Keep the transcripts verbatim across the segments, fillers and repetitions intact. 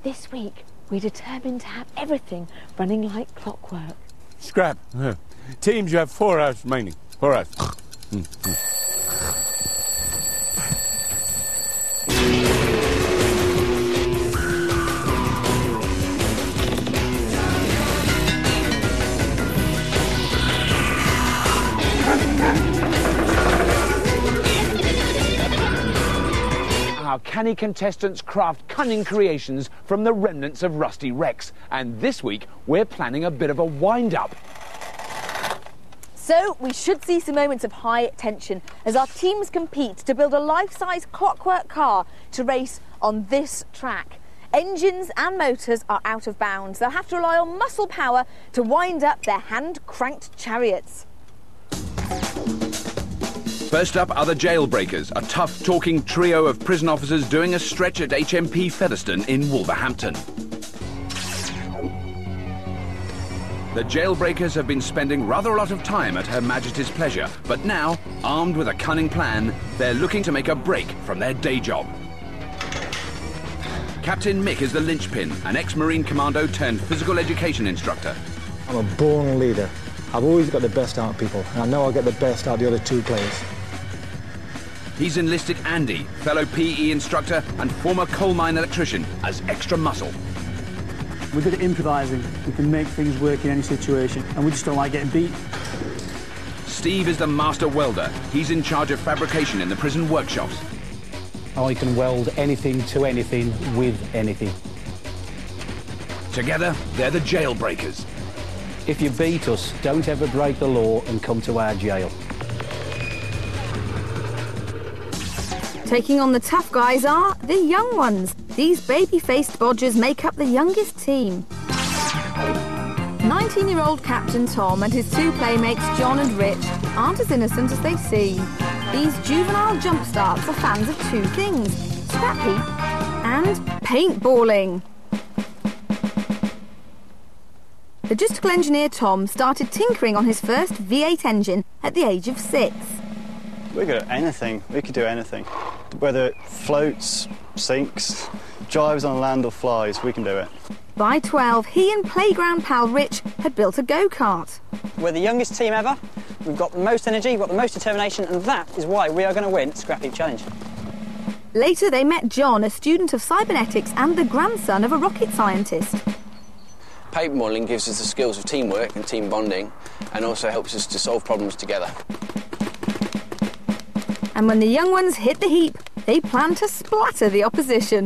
This week, we're determined to have everything running like clockwork. Scrap. Uh, teams, you have four hours remaining. Four hours. mm, mm. Our canny contestants craft cunning creations from the remnants of Rusty Rex. And this week, we're planning a bit of a wind-up. So, we should see some moments of high tension as our teams compete to build a life-size clockwork car to race on this track. Engines and motors are out of bounds. They'll have to rely on muscle power to wind up their hand-cranked chariots. First up are the Jailbreakers, a tough-talking trio of prison officers doing a stretch at H M P Featherstone in Wolverhampton. The Jailbreakers have been spending rather a lot of time at Her Majesty's pleasure, but now, armed with a cunning plan, they're looking to make a break from their day job. Captain Mick is the linchpin, an ex-Marine commando turned physical education instructor. I'm a born leader. I've always got the best out of people, and I know I'll get the best out of the other two players. He's enlisted Andy, fellow P E instructor and former coal mine electrician, as extra muscle. We're good at improvising. We can make things work in any situation, and we just don't like getting beat. Steve is the master welder. He's in charge of fabrication in the prison workshops. I can weld anything to anything with anything. Together, they're the Jailbreakers. If you beat us, don't ever break the law and come to our jail. Taking on the tough guys are the young ones. These baby-faced bodgers make up the youngest team. nineteen-year-old Captain Tom and his two playmates John and Rich aren't as innocent as they seem. These juvenile jumpstarts are fans of two things, scrap heap and paintballing. Logistical engineer Tom started tinkering on his first V eight engine at the age of six. We're good at anything. We could do anything. Whether it floats, sinks, drives on land or flies, we can do it. By twelve, he and playground pal Rich had built a go-kart. We're the youngest team ever. We've got the most energy, we've got the most determination, and that is why we are going to win Scrap Heap Challenge. Later, they met John, a student of cybernetics and the grandson of a rocket scientist. Paintballing gives us the skills of teamwork and team bonding, and also helps us to solve problems together. And when the young ones hit the heap, they plan to splatter the opposition.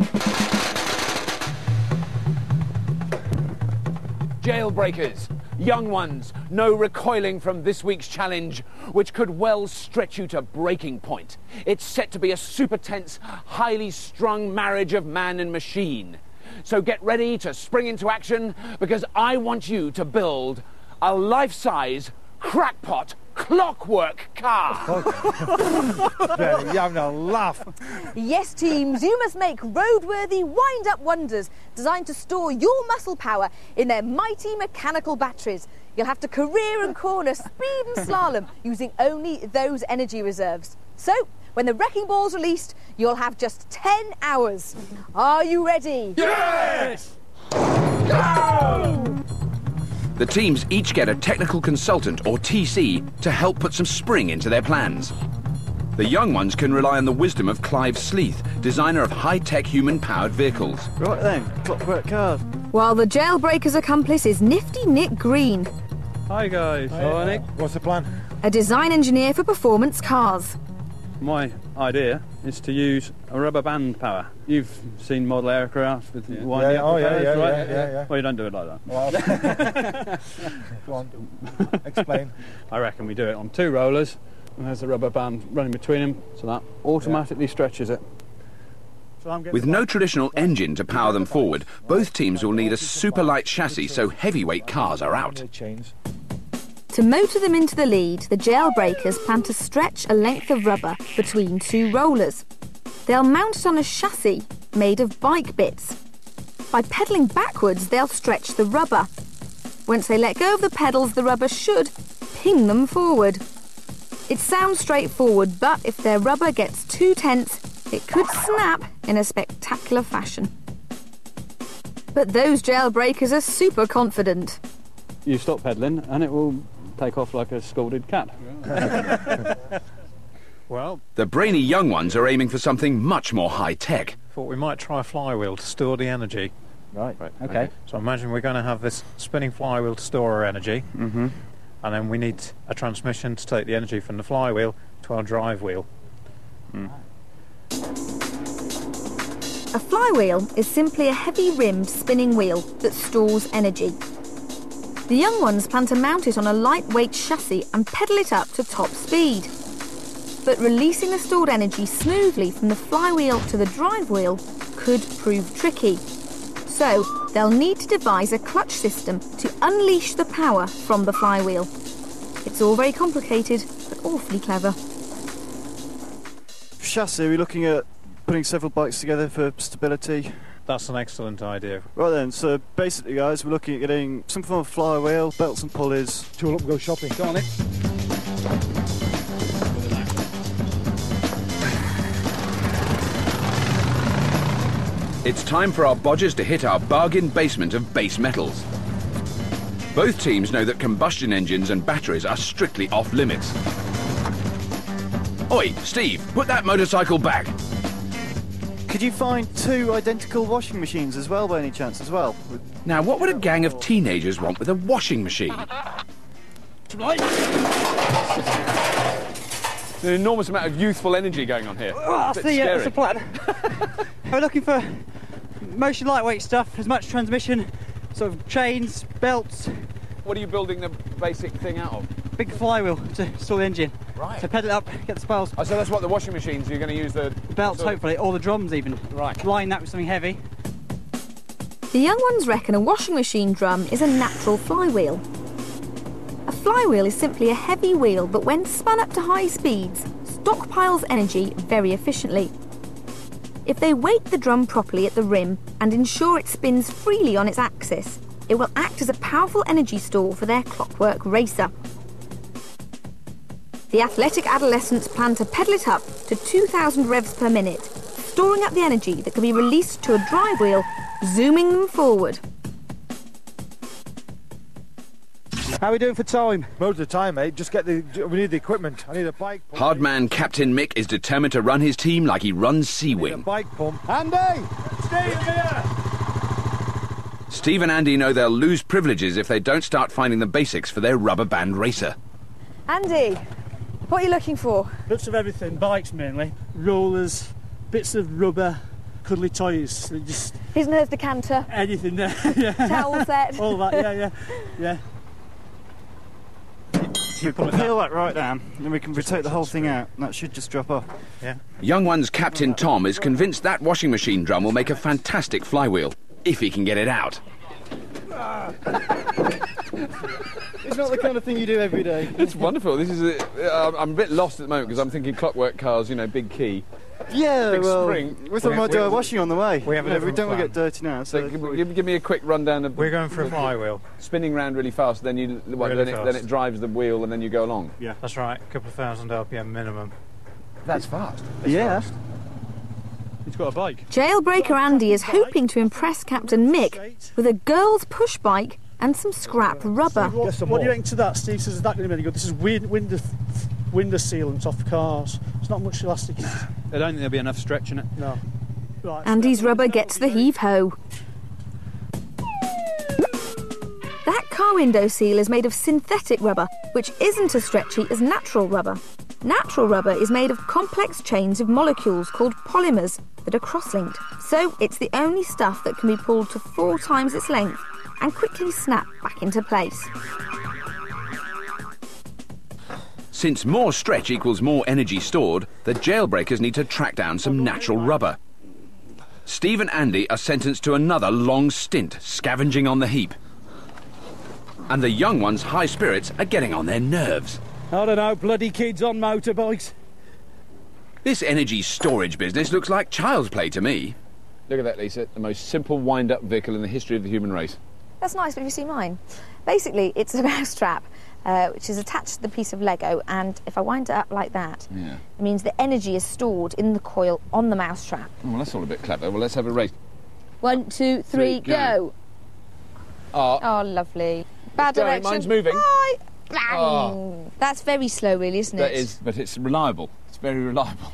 Jailbreakers, young ones, no recoiling from this week's challenge, which could well stretch you to breaking point. It's set to be a super tense, highly strung marriage of man and machine. So get ready to spring into action, because I want you to build a life-size, crackpot, clockwork car. You're having a laugh. Yes, teams, you must make roadworthy, wind-up wonders designed to store your muscle power in their mighty mechanical batteries. You'll have to career and corner, speed and slalom using only those energy reserves. So, when the wrecking ball's released, you'll have just ten hours. Are you ready? Yes! Go! The teams each get a technical consultant, or T C, to help put some spring into their plans. The young ones can rely on the wisdom of Clive Sleeth, designer of high-tech human-powered vehicles. Right then, clockwork cars. While the Jailbreakers' accomplice is nifty Nick Green, Hi guys. Hello, Nick. What's the plan? a design engineer for performance cars. My idea is to use a rubber band power. You've seen model aircraft with Yeah. winding Yeah, up oh, the yeah, propellers, yeah, right? yeah, yeah, yeah. Well, you don't do it like that. Well, go on, explain. I reckon we do it on two rollers, and there's a rubber band running between them, so that automatically yeah. stretches it. So I'm With no traditional engine to power them forward, both teams will need a super light chassis, so heavyweight cars are out. To motor them into the lead, the Jailbreakers plan to stretch a length of rubber between two rollers. They'll mount it on a chassis made of bike bits. By pedalling backwards, they'll stretch the rubber. Once they let go of the pedals, the rubber should ping them forward. It sounds straightforward, but if their rubber gets too tense, it could snap in a spectacular fashion. But those jailbreakers are super confident. You stop pedalling and it will take off like a scalded cat. Well, The brainy young ones are aiming for something much more high-tech. thought we might try a flywheel to store the energy. Right, Right, okay. okay. So imagine we're going to have this spinning flywheel to store our energy, Mm-hmm. and then we need a transmission to take the energy from the flywheel to our drive wheel. A flywheel is simply a heavy-rimmed spinning wheel that stores energy. The young ones plan to mount it on a lightweight chassis and pedal it up to top speed. But releasing the stored energy smoothly from the flywheel to the drive wheel could prove tricky. So they'll need to devise a clutch system to unleash the power from the flywheel. It's all very complicated, but awfully clever. Chassis, we're looking at putting several bikes together for stability. That's an excellent idea. Right then, so basically guys, we're looking at getting some form of flywheel, belts and pulleys. Tool up and go shopping. Go on then. It's time for our bodgers to hit our bargain basement of base metals. Both teams know that combustion engines and batteries are strictly off limits. Oi, Steve, put that motorcycle back. Could you find two identical washing machines as well by any chance as well? Now, what would a gang of teenagers want with a washing machine? There's an enormous amount of youthful energy going on here. Oh, that's, It's a bit the, uh, that's the scary. plan. We're looking for mostly lightweight stuff, as much transmission, sort of chains, belts, What are you building the basic thing out of? big flywheel to store the engine. Right. So pedal it up, get the spirals, Oh, so that's what the washing machines, you're going to use the... belts sort of- hopefully, or the drums even. Right. Line that with something heavy. The young ones reckon a washing machine drum is a natural flywheel. A flywheel is simply a heavy wheel that, when spun up to high speeds, stockpiles energy very efficiently. If they weight the drum properly at the rim and ensure it spins freely on its axis, it will act as a powerful energy store for their clockwork racer. The athletic adolescents plan to pedal it up to two thousand revs per minute, storing up the energy that can be released to a drive wheel, zooming them forward. How are we doing for time? Most of the time, mate. Just get the... We need the equipment. I need a bike pump. Hardman Captain Mick is determined to run his team like he runs Sea I need a Wing. bike pump. Andy! Steve here! Steve and Andy know they'll lose privileges if they don't start finding the basics for their rubber band racer. Andy, what are you looking for? Bits of everything, bikes mainly, rollers, bits of rubber, cuddly toys, just His and hers decanter, anything there. Yeah. towel set. All that, yeah, yeah, yeah. You can peel that right down, then we can rotate the whole thing out, and that should just drop off. Yeah. Young one's Captain Tom is convinced that washing machine drum will make a fantastic flywheel, if he can get it out. It's not the kind of thing you do every day. It's wonderful. This is a, uh, I'm a bit lost at the moment because I'm thinking clockwork cars, you know, big key. Yeah, Big well, spring. we thought we might do our washing on the way. We have a You know, we different don't want to plan. get dirty now, so... So give, give, give me a quick rundown of... We're going for a flywheel. Spinning round really fast, then you what, Really then, it, fast. then it drives the wheel and then you go along. Yeah. That's right. A couple of thousand R P M minimum. That's fast. Yeah. He's got a bike. Jailbreaker Andy is hoping to impress Captain Mick with a girl's push bike and some scrap rubber. What, what do you reckon to that, Steve? Says, is that going to be any good? This is wind, window, window sealant off cars. It's not much elastic. I don't think there'll be enough stretch in it. No. Right, so Andy's that- rubber that gets would the be very- heave-ho. That car window seal is made of synthetic rubber, which isn't as stretchy as natural rubber. Natural rubber is made of complex chains of molecules called polymers that are cross-linked. So it's the only stuff that can be pulled to four times its length and quickly snap back into place. Since more stretch equals more energy stored, the jailbreakers need to track down some natural rubber. Steve and Andy are sentenced to another long stint scavenging on the heap. And the young ones' high spirits are getting on their nerves. I don't know, bloody kids on motorbikes. This energy storage business looks like child's play to me. Look at that, Lisa. The most simple wind-up vehicle in the history of the human race. That's nice, but have you seen mine? Basically, it's a mousetrap, uh, which is attached to the piece of Lego, and if I wind it up like that, Yeah. it means the energy is stored in the coil on the mousetrap. Oh, well, that's all a bit clever. Well, let's have a race. One, two, three, Three, go. go. Oh, Oh, lovely. Bad It's going, direction. mine's moving. Bye. Bang. Oh. That's very slow, really, isn't it? that is, but it's reliable. It's very reliable.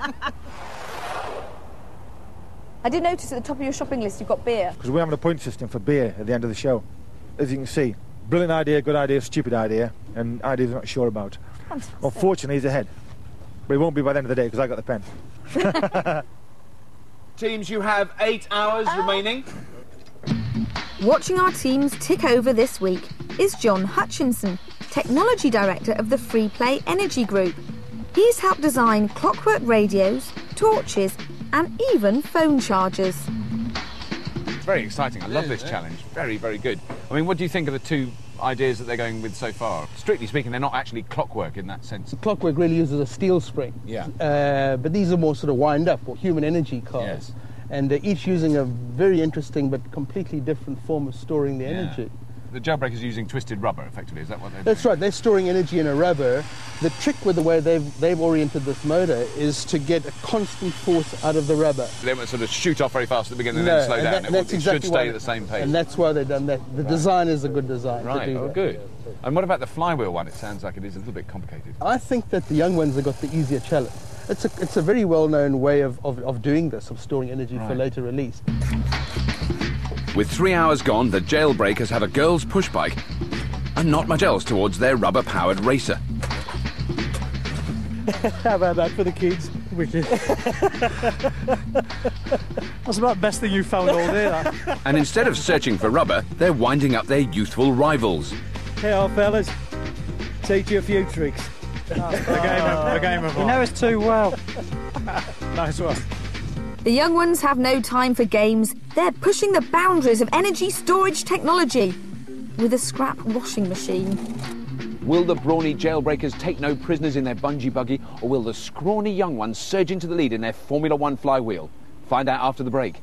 I did notice at the top of your shopping list you've got beer. Because we're having a point system for beer at the end of the show. As you can see, brilliant idea, good idea, stupid idea, and ideas I'm not sure about. Fantastic. Unfortunately, he's ahead. But he won't be by the end of the day because I got the pen. Teams, you have eight hours remaining. Watching our teams tick over this week is John Hutchinson, Technology Director of the Free Play Energy Group. He's helped design clockwork radios, torches, and even phone chargers. It's very exciting. I love this challenge. Very, very good. I mean, what do you think of the two ideas that they're going with so far? Strictly speaking, they're not actually clockwork in that sense. Clockwork really uses a steel spring. Yeah. Uh, but these are more sort of wind-up or human energy cars. Yes. And they're each using a very interesting but completely different form of storing the Yeah. energy. The jailbreakers are using twisted rubber, effectively. Is that what they're That's doing? right, they're storing energy in a rubber. The trick with the way they've, they've oriented this motor is to get a constant force out of the rubber. They won't sort of shoot off very fast at the beginning and No, then slow and down. that- it, that's it exactly should stay why- at the same pace. And that's why they've done that. The design is a good design Right, to do oh, that. good. And what about the flywheel one? It sounds like it is a little bit complicated. I think that the young ones have got the easier challenge. It's a, it's a very well-known way of, of, of doing this, of storing energy for Right. later release. With three hours gone, the jailbreakers have a girls' push bike and not much else towards their rubber-powered racer. How about that for the kids? Wicked. That's about the best thing you found all day, that. And instead of searching for rubber, they're winding up their youthful rivals. Hey, old fellas. Teach you a few tricks. A game of, a game of You know us too well. Nice one. The young ones have no time for games. They're pushing the boundaries of energy storage technology with a scrap washing machine. Will the brawny jailbreakers take no prisoners in their bungee buggy, or will the scrawny young ones surge into the lead in their Formula One flywheel? Find out after the break.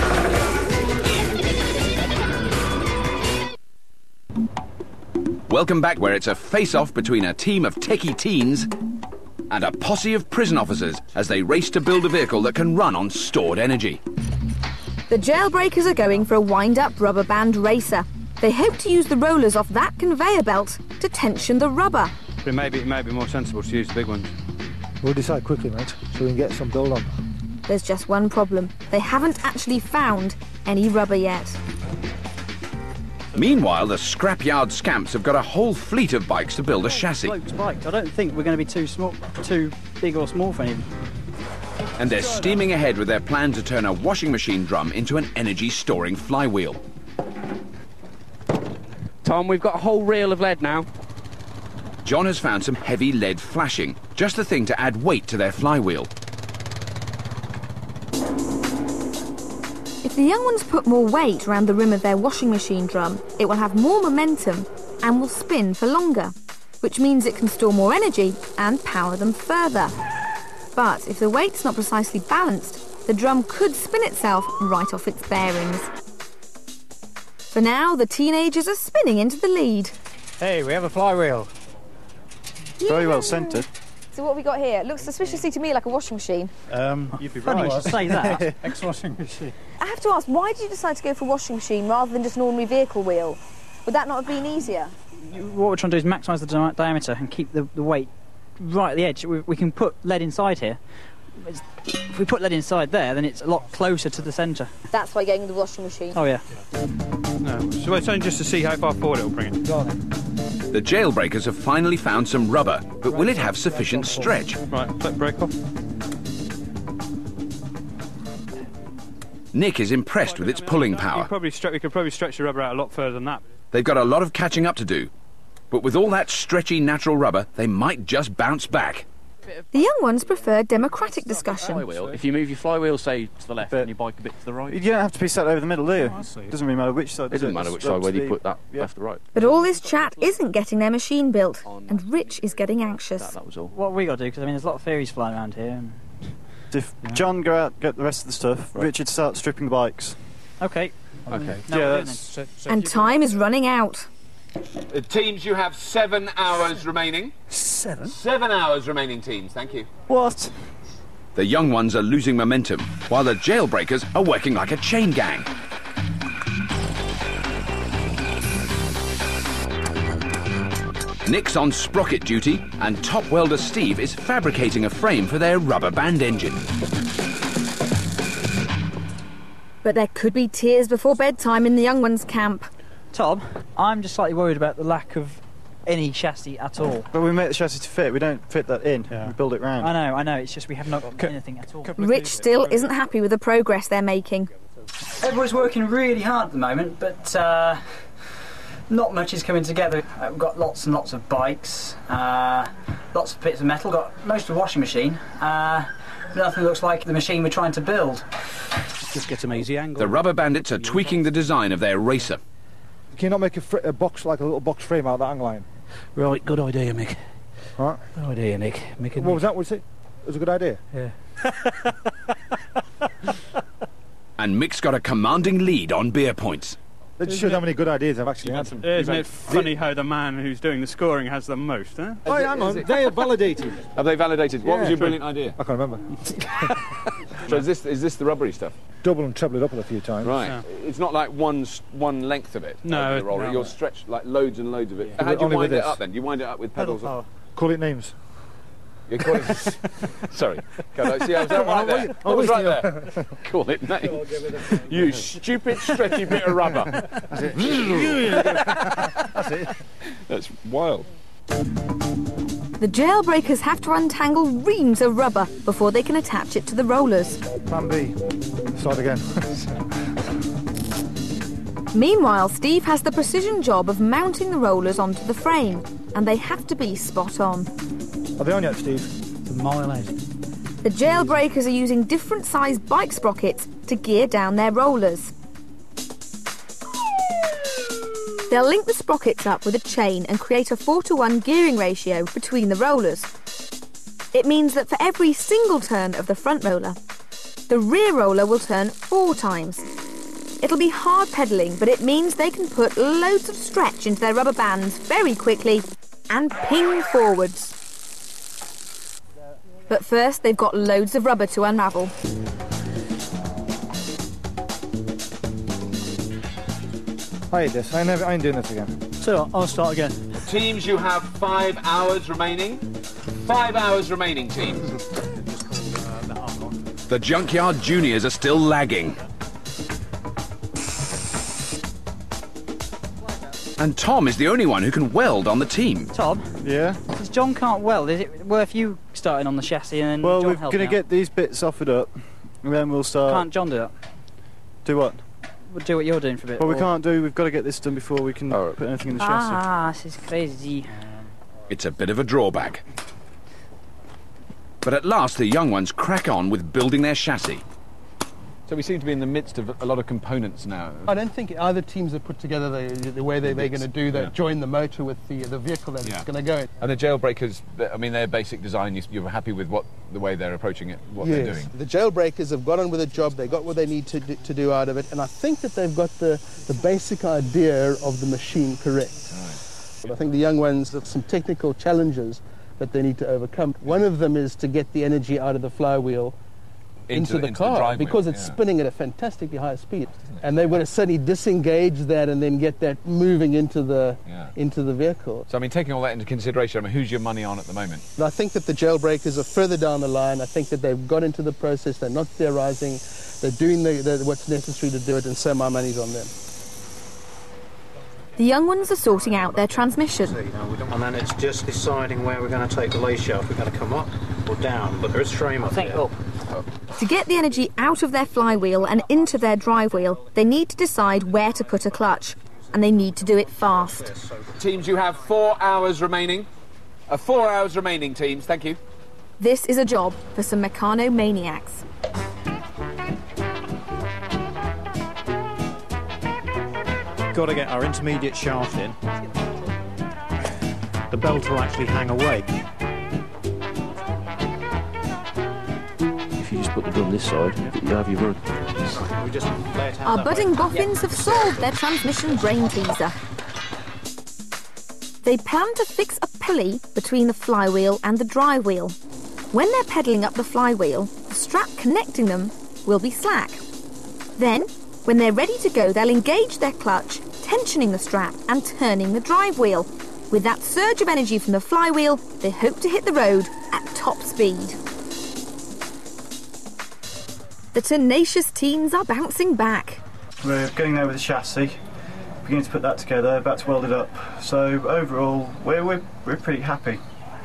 Welcome back, where it's a face-off between a team of techie teens and a posse of prison officers as they race to build a vehicle that can run on stored energy. The jailbreakers are going for a wind-up rubber band racer. They hope to use the rollers off that conveyor belt to tension the rubber. But maybe it may be more sensible to use the big ones. We'll decide quickly, mate, so we can get some build on. There's just one problem. They haven't actually found any rubber yet. Meanwhile, the scrapyard scamps have got a whole fleet of bikes to build a chassis. Sloped bikes. I don't think we're going to be too small, too big or small for anything. And they're steaming ahead with their plan to turn a washing machine drum into an energy-storing flywheel. Tom, we've got a whole reel of lead now. John has found some heavy lead flashing, just the thing to add weight to their flywheel. If the young ones put more weight around the rim of their washing machine drum, it will have more momentum and will spin for longer, which means it can store more energy and power them further. But if the weight's not precisely balanced, the drum could spin itself right off its bearings. For now, the teenagers are spinning into the lead. Hey, we have a flywheel. Very well centred. So what have we got here? It looks suspiciously to me like a washing machine. Um, you'd be Funny right. you should say that. Ex-washing machine. I have to ask, why did you decide to go for a washing machine rather than just an ordinary vehicle wheel? Would that not have been easier? What we're trying to do is maximise the di- diameter and keep the, the weight right at the edge. We, we can put lead inside here. It's, if we put lead inside there, then it's a lot closer to the centre. That's why going in the washing machine. Oh, yeah. No. So we're saying just to see how far forward it'll bring it. The jailbreakers have finally found some rubber, but will it have sufficient stretch? Right, flip brake off. Nick is impressed with its pulling You power. probably stre- we could probably stretch the rubber out a lot further than that. They've got a lot of catching up to do, but with all that stretchy natural rubber, they might just bounce back. The young ones prefer democratic discussion. Flywheel. If you move your flywheel, say, to the left and your bike a bit to the right. You don't have to be sat over the middle, do you? Oh, I see. It doesn't really matter which side. It doesn't matter which side, whether you put that Yeah. left or right. But all this chat isn't getting their machine built, and Rich is getting anxious. That, that was all. What have we got to do? Because, I mean, there's a lot of theories flying around here. And... If John go out, get the rest of the stuff, Richard start stripping the bikes. OK. Okay. No, Yeah, we're doing that's- So, so And keep- time is running out. Uh, teams, you have seven hours remaining. Seven? Seven hours remaining, teams. Thank you. What? The young ones are losing momentum, while the jailbreakers are working like a chain gang. Nick's on sprocket duty, and top welder Steve is fabricating a frame for their rubber band engine. But there could be tears before bedtime in the young ones' camp. Tom, I'm just slightly worried about the lack of any chassis at all. But we make the chassis to fit, we don't fit that in, yeah. We build it round. I know, I know, it's just we have not got anything at all. Rich still isn't happy with the progress they're making. Everyone's working really hard at the moment, but uh, not much is coming together. Uh, we've got lots and lots of bikes, uh, lots of bits of metal, got most of the washing machine. Uh, nothing looks like the machine we're trying to build. Just get some easy angle. The rubber bandits are tweaking the design of their racer. Can you not make a, fr a box, like a little box frame out of that hang line? Right, good idea, Mick. Right. Good idea, Nick. Mick and what Nick. was that? Was it? It was a good idea. Yeah. And Mick's got a commanding lead on beer points. That just shows how many good ideas I've actually had. Isn't it funny how the man who's doing the scoring has the most, huh? Oh, hang on. They are validated. Have they validated? What Yeah. was your brilliant idea? I can't remember. So is this, is this the rubbery stuff? Double and treble it up a few times. Right. Yeah. It's not like one s- one length of it. No, over the roller. no. You'll stretch like loads and loads of it. Yeah. How do you Only wind with it this. up then? You wind it up with pedals. Pedal on- power. Call it names. You call it. Sorry. Can I see? I was right there. I was right there. Call it names. You stupid stretchy bit of rubber. That's it. That's it. That's wild. The jailbreakers have to untangle reams of rubber before they can attach it to the rollers. Plan B. Start again. Meanwhile, Steve has the precision job of mounting the rollers onto the frame, and they have to be spot on. Are they on yet, Steve? It's a mile out. The jailbreakers are using different sized bike sprockets to gear down their rollers. They'll link the sprockets up with a chain and create a four to one gearing ratio between the rollers. It means that for every single turn of the front roller, the rear roller will turn four times. It'll be hard pedalling, but it means they can put loads of stretch into their rubber bands very quickly and ping forwards. But first, they've got loads of rubber to unravel. I hate this. I never. I ain't doing this again. So I'll start again. Teams, you have five hours remaining. Five hours remaining, teams. The Junkyard Juniors are still lagging. And Tom is the only one who can weld on the team. Tom? Yeah? Because John can't weld, is it worth you starting on the chassis and Well, John we're helping going to out? get these bits offered up, and then we'll start... Can't John do that? Do what? We'll do what you're doing for a bit. Well, we or- can't do... We've got to get this done before we can Oh. put anything in the chassis. Ah, this is crazy. It's a bit of a drawback. But at last, the young ones crack on with building their chassis. So we seem to be in the midst of a lot of components now. I don't think either teams have put together the, the way they, they're going to do that, Yeah. join the motor with the the vehicle that Yeah. it's going to go in. And the jailbreakers, I mean, their basic design, you, you're happy with what the way they're approaching it, what they're doing? The jailbreakers have got on with the job, they got what they need to do, to do out of it, and I think that they've got the, the basic idea of the machine correct. Right. I think the young ones have some technical challenges that they need to overcome. One of them is to get the energy out of the flywheel into, Into- the into the car drive wheel, because it's yeah. spinning at a fantastically high speed, and they've got to suddenly disengage that and then get that moving into the Yeah. into the vehicle. So, I mean, taking all that into consideration, I mean, who's your money on at the moment? And I think that the jailbreakers are further down the line. I think that they've got into the process. They're not theorising. They're doing the, the, what's necessary to do it, and so my money's on them. The young ones are sorting out their transmission. And then it's just deciding where we're going to take the lead shaft. We're going to come up or down, but there is frame up think there. up. To get the energy out of their flywheel and into their drive wheel, they need to decide where to put a clutch, and they need to do it fast. Teams, you have four hours remaining. Uh, four hours remaining, teams. Thank you. This is a job for some Meccano maniacs. Got to get our intermediate shaft in. The belt will actually hang away. If you just put the gun this side, you have your run. We just lay it out Our that budding way. boffins have solved their transmission brain teaser. They plan to fix a pulley between the flywheel and the drive wheel. When they're pedalling up the flywheel, the strap connecting them will be slack. Then, when they're ready to go, they'll engage their clutch, tensioning the strap and turning the drive wheel. With that surge of energy from the flywheel, they hope to hit the road at top speed. The tenacious teams are bouncing back. We're going over the chassis, beginning to put that together, about to weld it up. So overall, we're, we're, we're pretty happy.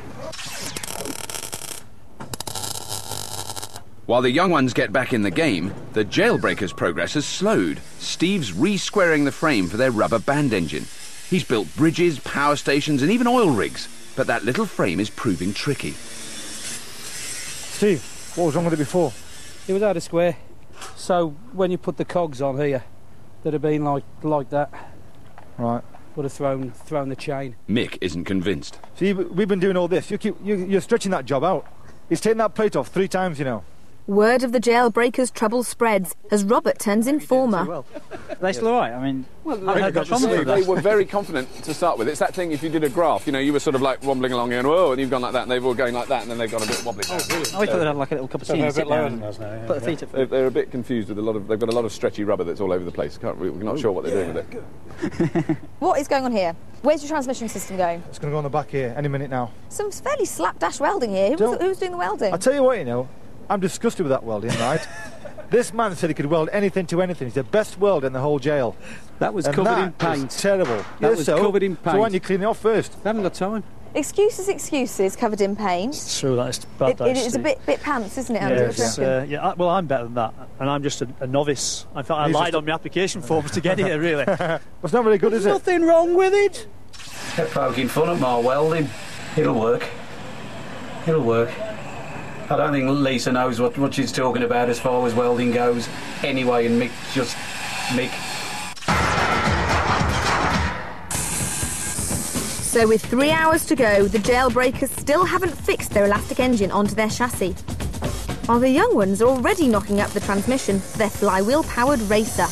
While the young ones get back in the game, the Jailbreakers' progress has slowed. Steve's re-squaring the frame for their rubber band engine. He's built bridges, power stations and even oil rigs, but that little frame is proving tricky. Steve, what was wrong with it before? It was out of square, so when you put the cogs on here, they'd have been like like that. Right. Would have thrown thrown the chain. Mick isn't convinced. See, we've been doing all this. You keep, you, you're stretching that job out. He's taken that plate off three times, you know. Word of the Jailbreakers' trouble spreads as Robert turns informer. They still all right? I mean, Well, I heard they, that from them. they were very confident to start with. It's that thing, if you did a graph, you know, you were sort of like wobbling along and whoa, and you've gone like that, and they were all going like that, and then they got a bit wobbly. Oh, really? I thought they had like a little cup of tea and sit down and put the feet up. They're, they're a bit confused with a lot of, they've got a lot of stretchy rubber that's all over the place. Can't really, we're not sure what they're doing with it. What is going on here? Where's your transmission system going? It's going to go on the back here any minute now. Some fairly slapdash welding here. Who's, Don't- who's doing the welding? I'll tell you what, you know, I'm disgusted with that welding, right? This man said he could weld anything to anything. He's the best welder in the whole jail. That was And covered that in paint. is terrible. That Yes, was so, covered in paint. So why don't you clean it off first? They haven't got time. Excuses, excuses, covered in paint. It's true, that is bad. It, that it is, is a Steve. bit, bit pants, isn't it, Yeah, Andy? What do you it's, reckon? uh, yeah, I- well, I'm better than that, and I'm just a, a novice. In fact, I He's lied just on my application forms to get here, really. It's not very good, is it? Nothing wrong with it. They're poking fun at my welding. It'll work. It'll work. I don't think Lisa knows what, what she's talking about as far as welding goes anyway, and Mick just... Mick... So with three hours to go, the Jailbreakers still haven't fixed their elastic engine onto their chassis. While the young ones are already knocking up the transmission for their flywheel-powered racer.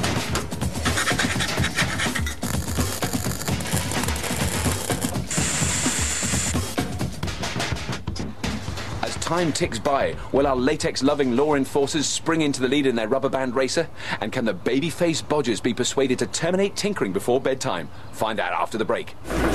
As time ticks by, will our latex-loving law enforcers spring into the lead in their rubber band racer? And can the baby-faced bodgers be persuaded to terminate tinkering before bedtime? Find out after the break.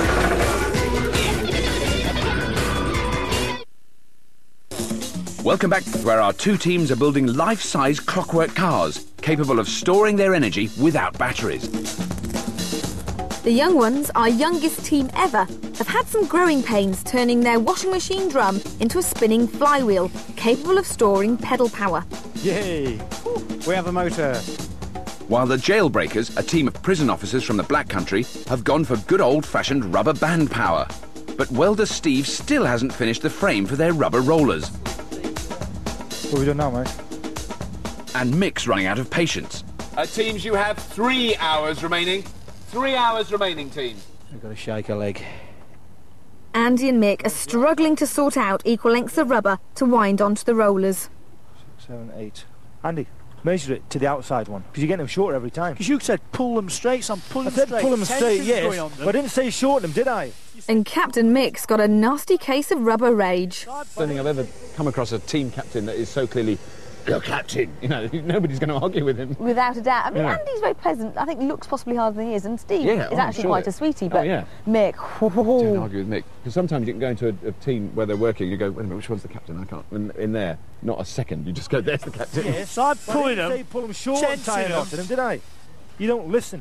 Welcome back, where our two teams are building life-size clockwork cars, capable of storing their energy without batteries. The young ones, our youngest team ever, have had some growing pains turning their washing machine drum into a spinning flywheel, capable of storing pedal power. Yay! We have a motor. While the Jailbreakers, a team of prison officers from the Black Country, have gone for good old-fashioned rubber band power. But welder Steve still hasn't finished the frame for their rubber rollers. What are we doing now, mate? And Mick's running out of patience. Uh, teams, you have three hours remaining. Three hours remaining, team. We've got to shake a leg. Andy and Mick are struggling to sort out equal lengths of rubber to wind onto the rollers. Six, seven, eight. Andy, measure it to the outside one, because you're getting them shorter every time. Because you said pull them straight, so I'm pulling I them said straight. pull them straight, Tension's yes, going on them. but I didn't say shorten them, did I? And Captain Mick's got a nasty case of rubber rage. I don't think I've ever come across a team captain that is so clearly the captain. You know, nobody's going to argue with him. Without a doubt. I mean, Yeah. Andy's very pleasant. I think looks possibly harder than he is. And Steve Yeah, is oh, I'm actually sure quite that- a sweetie. oh, But yeah. Mick, Don't argue with Mick. Because sometimes you can go into a, a team where they're working, you go, wait a minute, which one's the captain? I can't. And in there, not a second, you just go, there's the captain. Yes, so I'm But I pulling didn't them. say pull them short and tie tensing a knot them. in them, did I? You don't listen.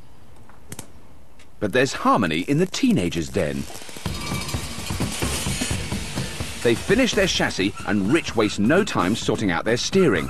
But there's harmony in the teenagers' den. They finish their chassis, and Rich wastes no time sorting out their steering.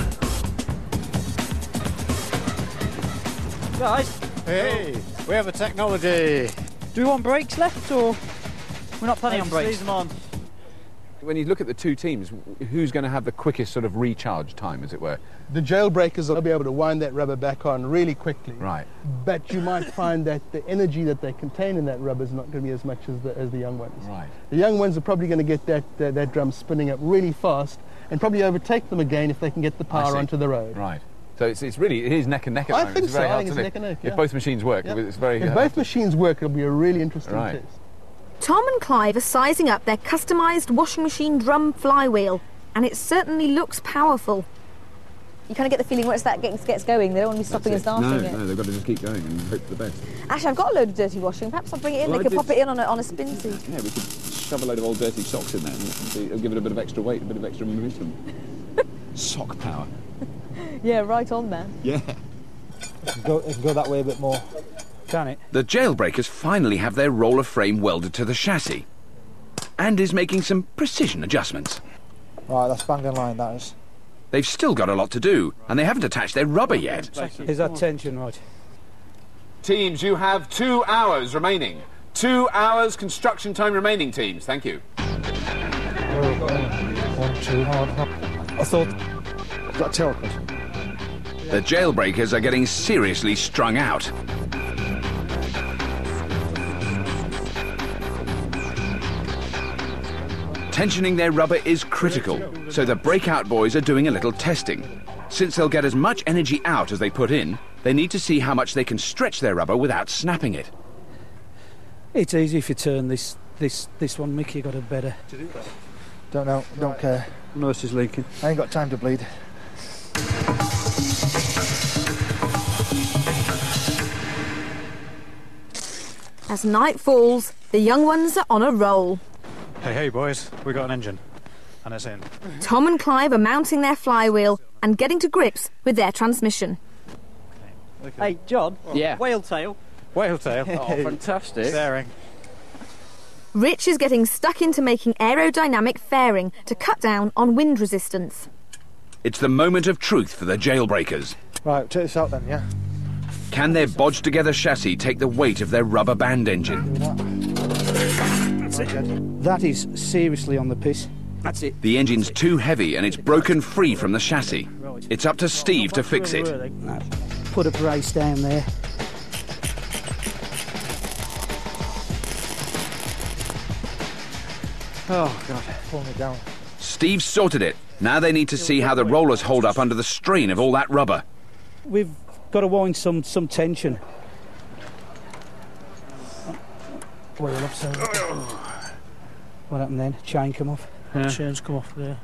Guys, hey, we have a technology. Do we want brakes left, or we're not planning on brakes? Leave them on. When you look at the two teams, who's going to have the quickest sort of recharge time, as it were? The Jailbreakers will be able to wind that rubber back on really quickly. Right. But you might find that the energy that they contain in that rubber is not going to be as much as the, as the young ones. Right. The young ones are probably going to get that, uh, that drum spinning up really fast and probably overtake them again if they can get the I power see. onto the road. Right. So it's, it's really, it is neck and neck at the I moment. think It's very so. I hard think to it's live. neck and neck, If yeah. both machines work, Yep. it's very... If uh, both machines work, it'll be a really interesting Right. test. Tom and Clive are sizing up their customised washing machine drum flywheel, and it certainly looks powerful. You kind of get the feeling once that gets, gets going, they don't want to be stopping and starting no, it. No, they've got to just keep going and hope for the best. Actually, I've got a load of dirty washing. Perhaps I'll bring it in. Well, they I could did- pop it in on a, on a spin seat. Yeah, we could shove a load of old dirty socks in there and it'll, it'll give it a bit of extra weight, a bit of extra momentum. Sock power. Yeah, right on, man. Yeah. It can go, it can go that way a bit more. Can it? The jailbreakers finally have their roller frame welded to the chassis and is making some precision adjustments. Right, that's banged in line, that is. They've still got a lot to do, and they haven't attached their rubber yet. Is that tension right? Teams, you have two hours remaining. Two hours construction time remaining, teams. Thank you. One, two, I thought... Is that tail cut? The jailbreakers are getting seriously strung out. Tensioning their rubber is critical, so the breakout boys are doing a little testing. Since they'll get as much energy out as they put in, they need to see how much they can stretch their rubber without snapping it. It's easy if you turn this this this one, Mickey. Got a better. Don't know, don't care. Nurse is leaking. I ain't got time to bleed. As night falls, the young ones are on a roll. Hey, hey, boys, we got an engine, and it's in. Tom and Clive are mounting their flywheel and getting to grips with their transmission. Hey, John. Yeah. Whale tail. Whale tail. Oh, fantastic. Staring. Rich is getting stuck into making aerodynamic fairing to cut down on wind resistance. It's the moment of truth for the jailbreakers. Right, check this out then, yeah? Can their bodged-together chassis take the weight of their rubber band engine? That's it. That is seriously on the piss. That's it. The engine's too heavy and it's broken free from the chassis. It's up to Steve to fix it. No. Put a brace down there. Oh, God. Pulling it down. Steve sorted it. Now they need to see how the rollers hold up under the strain of all that rubber. We've got to wind some some tension. Well, you'll have to... What happened then? Chain come off. Yeah. Chains come off there.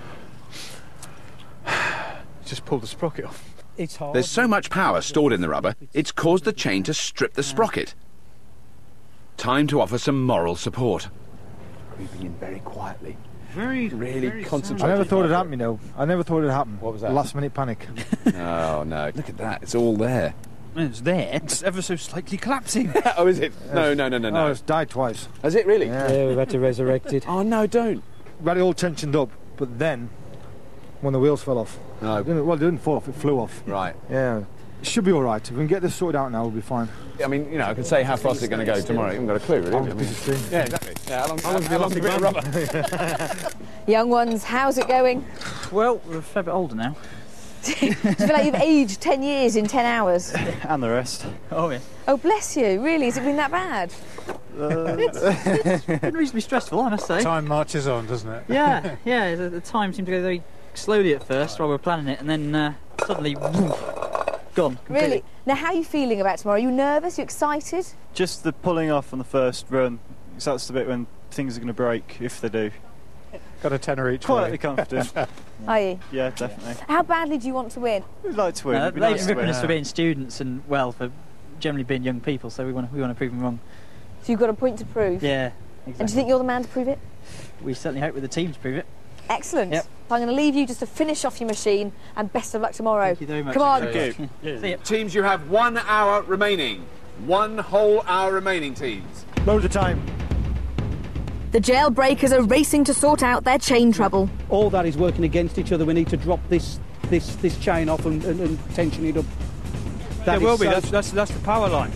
Just pulled the sprocket off. It's hard. There's so much power stored in the rubber, it's caused the chain to strip the sprocket. Time to offer some moral support. Creeping in very quietly. Very, really very concentrated. I never thought it'd happen, you know. I never thought it'd happen. What was that? Last minute panic. Oh, no. Look at that. It's all there. It's there. It's ever so slightly collapsing. Oh, is it? No, no, no, no, Oh, no. it's died twice. Has it really? Yeah. Yeah, we've had to resurrect it. Oh, no, don't. We had it all tensioned up, but then, when the wheels fell off. No. It didn't- Well, it didn't fall off, it flew off. Right. Yeah. It should be all right. If we can get this sorted out now, we'll be fine. I mean, you know, I can say how fast it's going to go tomorrow. You haven't got a clue, really. How have long you? is a piece of string? Yeah, exactly. Yeah, how long, how, how long's a bit of rubber? Young ones, how's it going? Well, we're a fair bit older now. Do you feel like you've aged ten years in ten hours? And the rest. Oh, yeah. Oh, bless you. Really? Has it been that bad? It's been reasonably stressful, I must say. Time marches on, doesn't it? Yeah, yeah. The, the time seemed to go very slowly at first while we were planning it, and then uh, suddenly, woof, gone. completely. Really? Now, how are you feeling about tomorrow? Are you nervous? Are you excited? Just the pulling off on the first run. 'Cause that's the bit when things are going to break, if they do. Got a tenner each Quietly way. confident. Are you? Yeah, definitely. How badly do you want to win? We'd like to win. Uh, It'd be they've nice been to ripping win. us for being students and, well, for generally being young people, so we want to, we want to prove them wrong. So you've got a point to prove? Yeah, And do you exactly. think you're the man to prove it? We certainly hope with the team to prove it. Excellent. Yep. So I'm going to leave you just to finish off your machine, and best of luck tomorrow. Thank you very much. Come on. Thank you. See ya. Teams, you have one hour remaining. One whole hour remaining, teams. Loads of time. The jailbreakers are racing to sort out their chain trouble. All that is working against each other. We need to drop this this this chain off and, and, and tension it up. That It will is be. so- That's, that's, that's the power line.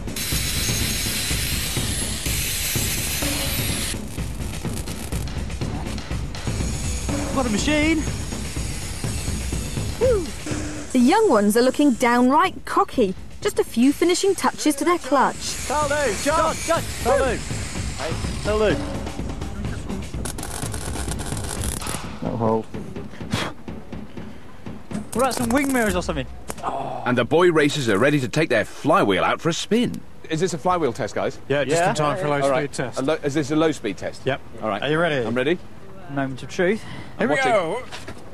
What a machine! The young ones are looking downright cocky. Just a few finishing touches to their clutch. That'll do, John! John! That'll do. Hey, that'll do. That'll hold. What about some wing mirrors or something? And the boy racers are ready to take their flywheel out for a spin. Is this a flywheel test, guys? Yeah, just in time for a low All speed right. test. A lo- is this a low speed test? Yep. All right. Are you ready? I'm ready. Moment of truth. Here we go.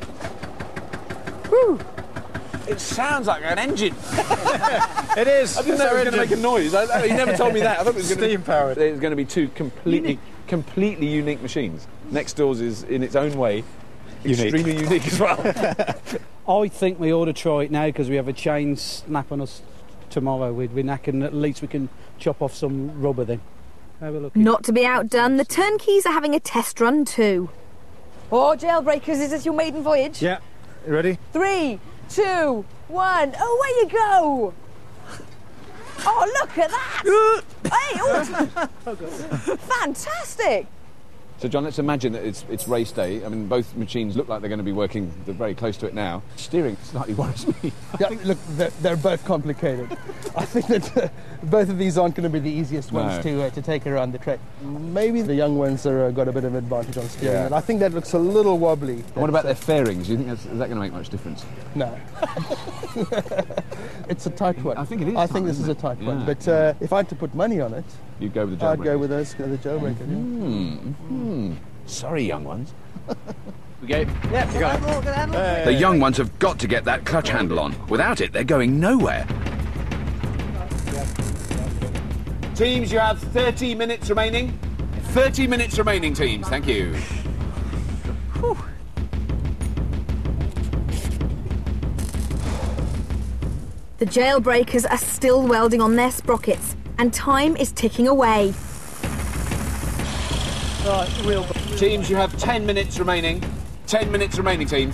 Woo. It sounds like an engine. It is. I didn't know it was going to make a noise. I, I, he never told me that. I thought it was going to steam powered. It was going to be two completely, completely unique machines. Next doors is, in its own way, Unique. extremely unique as well. I think we ought to try it now because we have a chain snap on us tomorrow with Winack, and at least we can chop off some rubber then. Have a look. Not to be outdone, the turnkeys are having a test run too. Oh, jailbreakers, is this your maiden voyage? Yeah. You ready? Three, two, one. Oh, away you go! Oh, look at that! Hey, oh, fantastic! So, John, let's imagine that it's it's race day. I mean, both machines look like they're going to be working. They're very close to it now. Steering slightly worries me. Yeah, look, they're, they're both complicated. I think that uh, both of these aren't going to be the easiest ones No. to uh, to take around the track. Maybe the young ones are uh, got a bit of advantage on steering, Yeah. and I think that looks a little wobbly. And what about their fairings? Do you think that's, is that going to make much difference? No. It's a tight one. I think it is I tight, think this is isn't a it? tight one. Yeah. But uh, if I had to put money on it, You'd go with the I'd jailbreaker. go with those, uh, the jailbreaker. yeah. Hmm. Hmm. Sorry, young ones. We go. Yeah, you got it. The young ones have got to get that clutch handle on. Without it, they're going nowhere. Teams, you have thirty minutes remaining. thirty minutes remaining, teams. Thank you. The jailbreakers are still welding on their sprockets, and time is ticking away. Right, wheel. Teams, you have ten minutes remaining. ten minutes remaining, teams.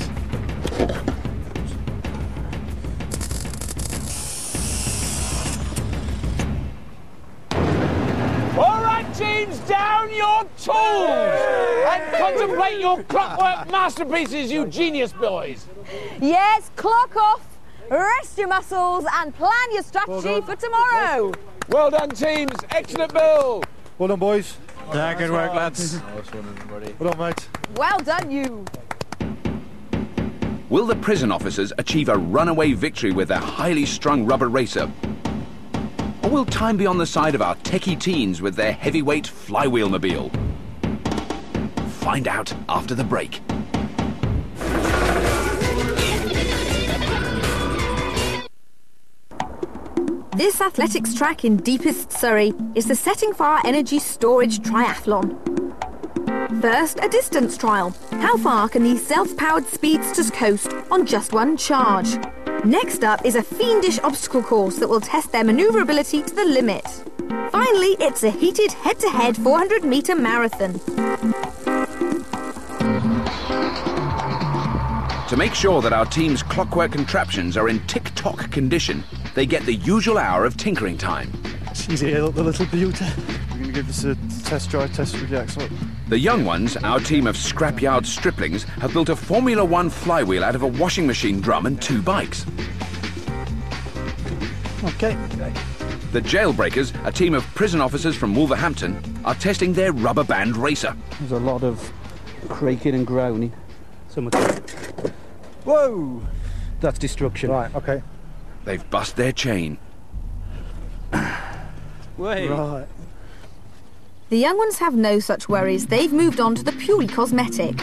All right, teams, down your tools and contemplate your clockwork masterpieces, you genius boys. Yes, clock off, rest your muscles, and plan your strategy for tomorrow. Well done, teams. Excellent, Bill. Well done, boys. Yeah, good work, lads. Well done, mate. Well done, you. Will the prison officers achieve a runaway victory with their highly strung rubber racer? Or will time be on the side of our techie teens with their heavyweight flywheel-mobile? Find out after the break. This athletics track in deepest Surrey is the setting for our energy storage triathlon. First, a distance trial. How far can these self-powered speedsters coast on just one charge? Next up is a fiendish obstacle course that will test their manoeuvrability to the limit. Finally, it's a heated head-to-head four hundred metre marathon. To make sure that our team's clockwork contraptions are in tick-tock condition, they get the usual hour of tinkering time. She's here, the little beauty. We're going to give this a test drive, test with the axle. The young ones, our team of scrapyard striplings, have built a Formula One flywheel out of a washing machine drum and two bikes. Okay. The jailbreakers, a team of prison officers from Wolverhampton, are testing their rubber band racer. There's a lot of creaking and groaning. Some Whoa! That's destruction. Right, okay. They've bust their chain. Wait. Right. The young ones have no such worries. They've moved on to the purely cosmetic.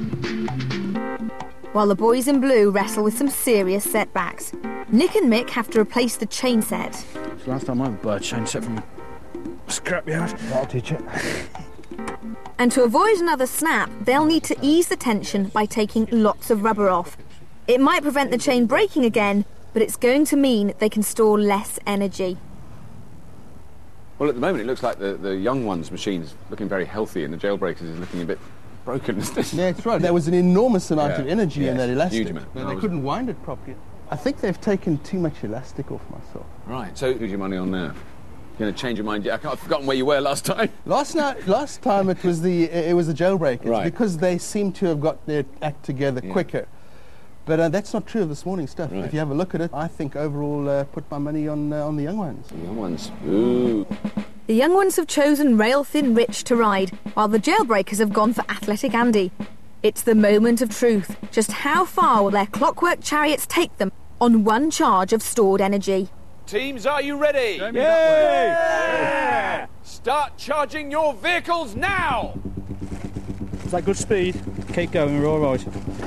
While the boys in blue wrestle with some serious setbacks. Nick and Mick have to replace the chain set. It's the last time I've bought a chain set from a scrapyard. That'll teach it. And to avoid another snap, they'll need to ease the tension by taking lots of rubber off. It might prevent the chain breaking again, but it's going to mean they can store less energy. Well, at the moment, it looks like the, the young ones' machine's looking very healthy and the jailbreakers is looking a bit broken. Yeah, that's right. There was an enormous amount Yeah. of energy Yes, in that elastic, huge amount. but No, they it was- couldn't wind it properly. I think they've taken too much elastic off myself. Right, so who's your money on now? You're going to change your mind? I can't, I've forgotten where you were last time. Last night, last time it was the it was the jailbreakers Right. because they seem to have got their act together Yeah. quicker. But uh, that's not true of this morning's stuff. Right. If you have a look at it, I think overall uh, put my money on uh, on the young ones. The young ones. Ooh. The young ones have chosen rail-thin Rich to ride, while the jailbreakers have gone for athletic Andy. It's the moment of truth. Just how far will their clockwork chariots take them on one charge of stored energy. Teams, are you ready? Yay! Yeah! Start charging your vehicles now! Is that good speed? Keep going, we're all right.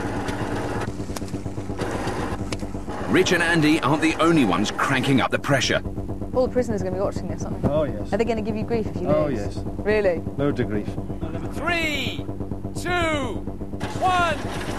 Rich and Andy aren't the only ones cranking up the pressure. All the prisoners are going to be watching this, aren't they? Oh, yes. Are they going to give you grief if you lose? Oh, yes. Really? Loads of grief. Three, two, one.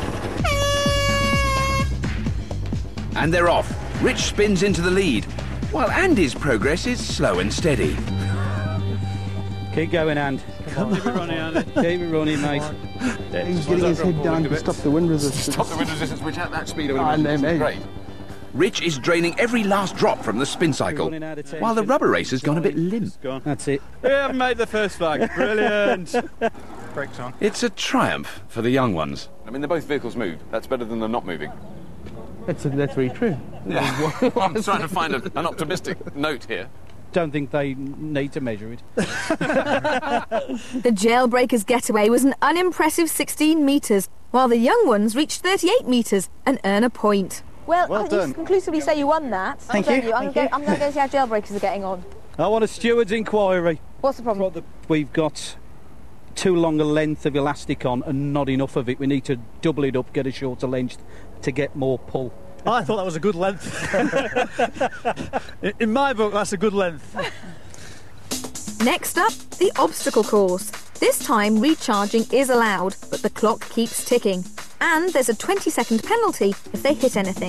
And they're off. Rich spins into the lead, while Andy's progress is slow and steady. Keep going, And. Come on. Keep it running, Andy. Keep it running, mate. He's getting his head down to stop the wind resistance. Stop the wind resistance, which at that speed, Ah, no, mate. great. Rich is draining every last drop from the spin cycle, while the rubber race has gone a bit limp. That's it. We haven't made the first flag. Brilliant. Brakes on. It's a triumph for the young ones. I mean, they're both vehicles move. That's better than they're not moving. That's, that's very true. Yeah. I'm trying to find a, an optimistic note here. Don't think they need to measure it. The Jailbreakers' getaway was an unimpressive sixteen metres, while the young ones reached thirty-eight metres and earn a point. Well, Well you done. conclusively say you won that. Thank don't you, I'm thank going to go see how Jailbreakers are getting on. I want a steward's inquiry. What's the problem? We've got too long a length of elastic on and not enough of it. We need to double it up, get a shorter length to get more pull. I thought that was a good length. in, in my book, that's a good length. Next up, the obstacle course. This time recharging is allowed, but the clock keeps ticking. And there's a twenty second penalty if they hit anything.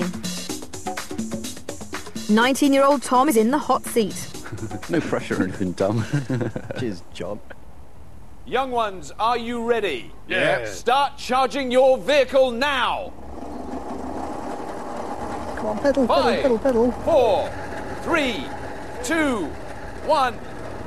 nineteen-year-old Tom is in the hot seat. No pressure or anything, Tom. Cheers, John. Young ones, are you ready? Yeah. Start charging your vehicle now! Come on, pedal, Five, pedal, pedal, pedal. Four, three, two, one.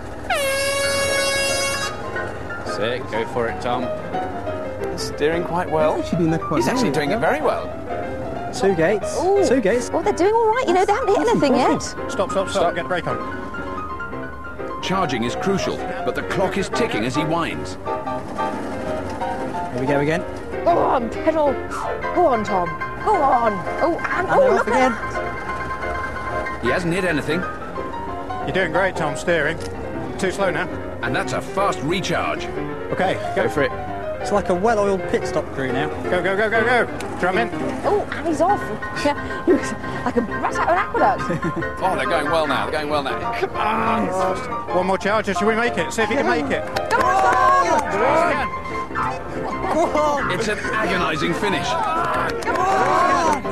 Sick, go for it, Tom. Steering quite well. He's actually doing that quite He's actually well, doing yeah. it very well. Two gates. Ooh. Two gates. Oh, they're doing all right. You know, they haven't hit anything yet. Stop, stop, stop. Stop. Get the brake on. Charging is crucial, but the clock is ticking as he winds. Here we go again. Go on, pedal. Go on, Tom. Go on. Oh, and, And oh, they're look off at again. that. He hasn't hit anything, You're doing great, Tom, steering. Too slow now. and that's a fast recharge. Okay, go. Go for it. It's like a well-oiled pit stop crew now. Go, go, go, go, go. Drum in. Oh, and he's off. Yeah, he looks like a rat out of an aqueduct. Oh, they're going well now. They're going well now. Come on! One more charge, or should we make it? See if you can make it. Come on, Tom. Go on! It's an agonising finish. Come on.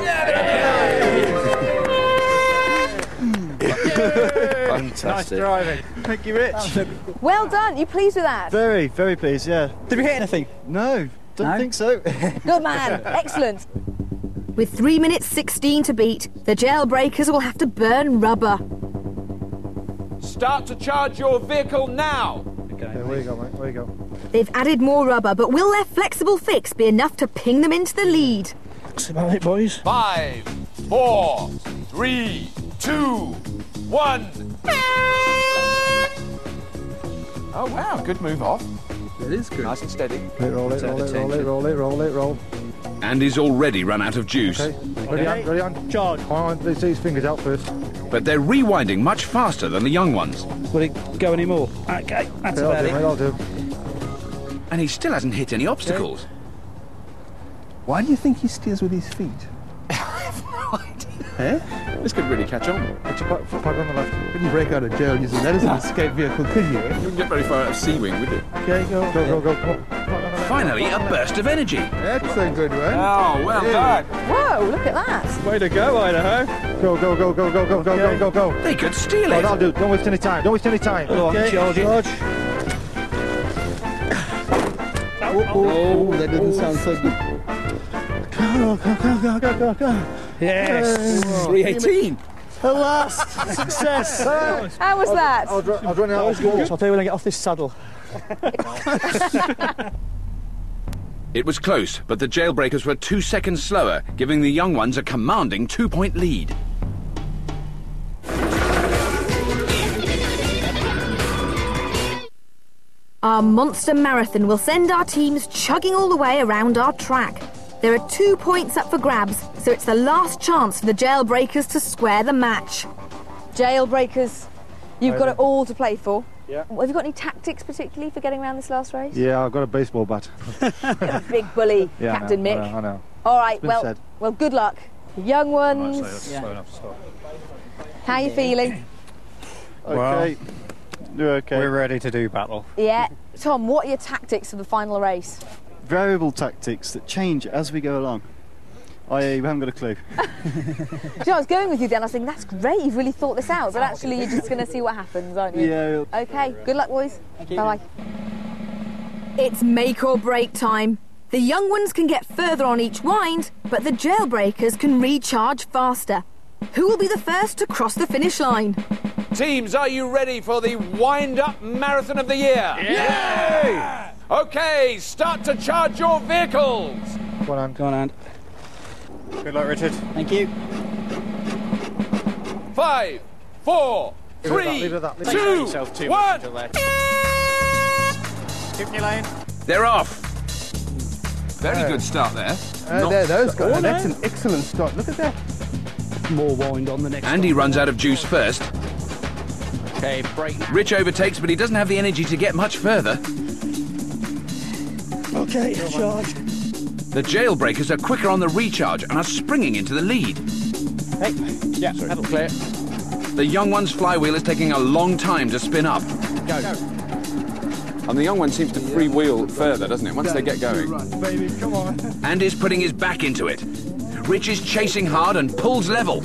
Nice Fantastic. driving. Thank you, Rich. Well done. You pleased with that? Very, very pleased, yeah. Did we hit anything? No, don't No? think so. Good man. Excellent. With three minutes sixteen to beat, the Jailbreakers will have to burn rubber. Start to charge your vehicle now. Okay, where you go, mate? Where you go? They've added more rubber, but will their flexible fix be enough to ping them into the lead? That's about it, boys. Five, four, three, two, one. Oh wow, good move off. It is good. Nice and steady. Roll it, roll it, roll it, roll it, roll it, roll. Andy's already run out of juice, Okay, ready on, ready on. Charge. Come on, let's see his fingers out first. but they're rewinding much faster than the young ones. Will it go any more? Okay, that's Okay, I'll about do, it. mate, I'll do. And he still hasn't hit any obstacles. Why do you think he steers with his feet? Eh? This could really catch on. Put your foot plug on the left. Couldn't break out of jail using that as an escape vehicle, could you? You wouldn't get very far out of Sea-Wing, would you? Okay, go. Go, go, go, come on. Finally, a burst of energy. That's a good one. Oh, well done. Whoa, look at that. Way to go, Idaho. Go, go, go, go, go, go, go, go, go, go. They could steal Oh, it. that'll do. Don't waste any time. Don't waste any time. Go on, Okay, charge it. charge. Oh, oh, oh, that didn't sound so good. Go, go, go, go, go, go, go. Yes. three eighteen. At last, success. How was that? I was, I was running out of I'll tell you when I get off this saddle. It was close, but the Jailbreakers were two seconds slower, giving the young ones a commanding two-point lead. Our monster marathon will send our teams chugging all the way around our track. There are two points up for grabs, so it's the last chance for the Jailbreakers to square the match. Jailbreakers, you've Right got then. it all to play for. Yeah. Have you got any tactics particularly for getting around this last race? Yeah, I've got a baseball bat. You're a big bully, Yeah, I Captain know, Mick. I know, I know. All right, It's been well, said. well, good luck. Young ones, how are you feeling? Okay. You're okay. We're ready to do battle. Yeah. Tom, what are your tactics for the final race? Variable tactics that change as we go along. I we haven't got a clue. Do you know, I was going with you then, I was thinking, that's great, you've really thought this out, but actually you're just going to see what happens, aren't you? Yeah. Okay, good luck, boys. Bye-bye. It's make or break time. The young ones can get further on each wind, but the Jailbreakers can recharge faster. Who will be the first to cross the finish line? Teams, are you ready for the wind-up marathon of the year? Yeah! Okay, start to charge your vehicles. Go on, Go on, Ant. Good luck, Richard. Thank you. Five, four, Leave it at that, three, leave it at that, leave it at two, Don't yourself too much one. into left. Keep in your lane. They're off. Very Uh, good start there. Uh, Not- there, those guys. Oh, That's no. an excellent start. Look at that. More wind on the next Andy one. runs out of juice first. Okay, break now. Rich overtakes, but he doesn't have the energy to get much further. Okay, charge. The Jailbreakers are quicker on the recharge and are springing into the lead. Hey, yeah, that'll clear. The young one's flywheel is taking a long time to spin up. Go. And the young one seems to freewheel further, doesn't it, once they get going? Right, baby, come on. Andy's putting his back into it. Rich is chasing hard and pulls level.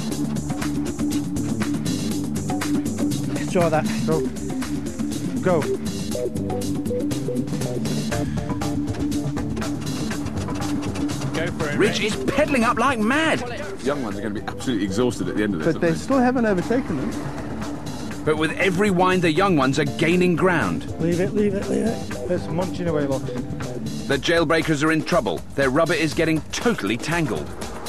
Let's try that. Go. Go. Go for it. Rich is pedaling up like mad. Young ones are going to be absolutely exhausted at the end of this. But they aren't still haven't overtaken them. But with every wind, the young ones are gaining ground. Leave it, leave it, leave it. It's munching away, look. The Jailbreakers are in trouble. Their rubber is getting totally tangled.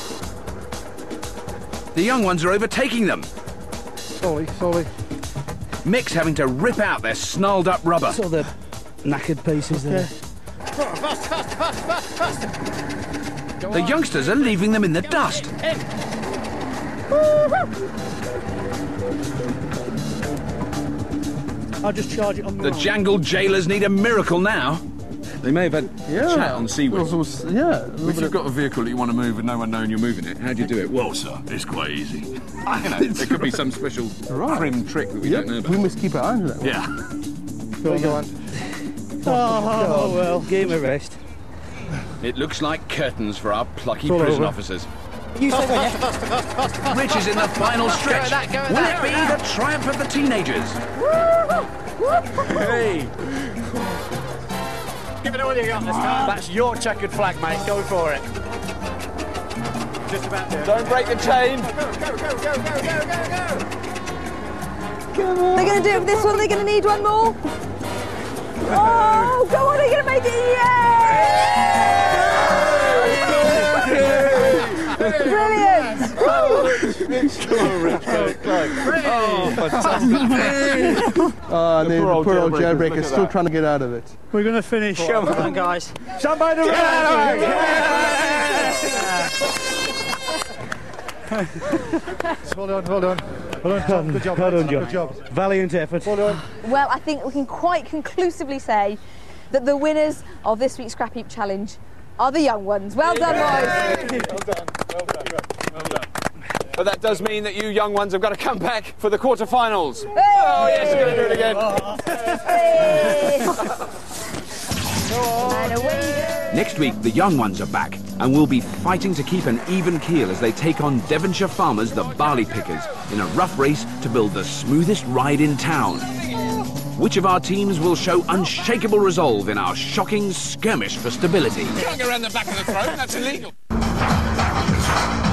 The young ones are overtaking them. Slowly, slowly. Mick's having to rip out their snarled up rubber. Saw the knackered pieces there. The youngsters are leaving them in the dust. I'll just charge it on the The right. jangled jailers need a miracle now. they? They may have had Yeah. chat on Seaway. So- so- yeah. a little If bit you've of- got a vehicle that you want to move and no one knowing you're moving it, how do you do it? Well, sir, it's quite easy. You know, there could be some special Right. prim trick that we Yep, don't know about. we must keep our eye on that. Yeah. There you go, Ant. Oh, well, give him a rest. It looks like curtains for our plucky all prison over. officers. You say when you... Rich is in the final stretch. that, go with Will that, it be go with the triumph of the teenagers? Hey! Give it all you got this time. That's your checkered flag, mate. Go for it. Just about there. Don't break the chain. They're going to do it with this one, they're going to need one more. Oh, go on, they're going to make it. Yay! Brilliant! Come on, Rich. Go, go. Oh, fantastic. Oh, and then poor the old poor old jailbreakers, look jailbreaker at still that. trying to get out of it. We're going to finish. Come on, guys. Somebody to Well done, well done. Well done, Tom. Good job. Well done, Ant. John. Good job. Valiant effort. Well done. Well, I think we can quite conclusively say that the winners of this week's Scrap Heap Challenge are the young ones. Well done, boys. Well done. Well done. Well done. But that does mean that you young ones have got to come back for the quarterfinals. Oh, yes, we're going to do it again. And away you go. Next week, the young ones are back and will be fighting to keep an even keel as they take on Devonshire farmers, the barley pickers, in a rough race to build the smoothest ride in town. Which of our teams will show unshakable resolve in our shocking skirmish for stability? Can't go around the back of the throat, that's illegal.